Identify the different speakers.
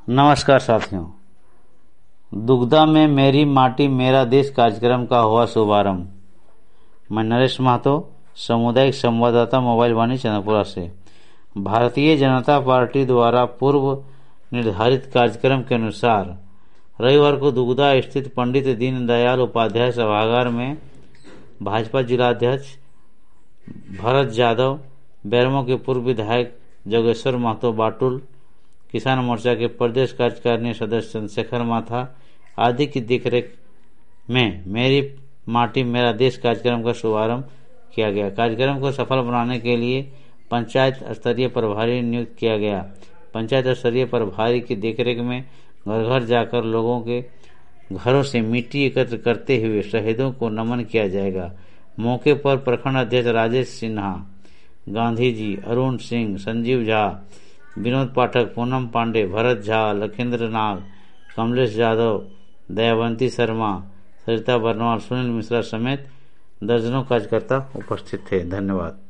Speaker 1: नमस्कार साथियों। दुग्धा में मेरी माटी मेरा देश कार्यक्रम का हुआ शुभारंभ। मैं नरेश महतो, सामुदायिक संवाददाता, मोबाइल वाणी, चंद्रपुरा से। भारतीय जनता पार्टी द्वारा पूर्व निर्धारित कार्यक्रम के अनुसार रविवार को दुग्धा स्थित पंडित दीनदयाल उपाध्याय सभागार में भाजपा जिलाध्यक्ष भरत यादव, बेरमो के पूर्व विधायक जोगेश्वर महतो बाटुल, किसान मोर्चा के प्रदेश कार्यकारिणी सदस्य चंद्रशेखर माथा आदि की देखरेख में मेरी माटी मेरा देश कार्यक्रम का शुभारंभ किया गया। कार्यक्रम को सफल बनाने के लिए पंचायत स्तरीय प्रभारी नियुक्त किया गया। पंचायत स्तरीय प्रभारी की देखरेख में घर घर जाकर लोगों के घरों से मिट्टी एकत्र करते हुए शहीदों को नमन किया जाएगा। मौके पर प्रखंड अध्यक्ष राजेश सिन्हा, गांधी जी, अरुण सिंह, संजीव झा, विनोद पाठक, पूनम पांडे, भरत झा, लखींद्र नाग, कमलेश यादव, दयावंती शर्मा, सरिता बर्नवाल, सुनील मिश्रा समेत दर्जनों कार्यकर्ता उपस्थित थे। धन्यवाद।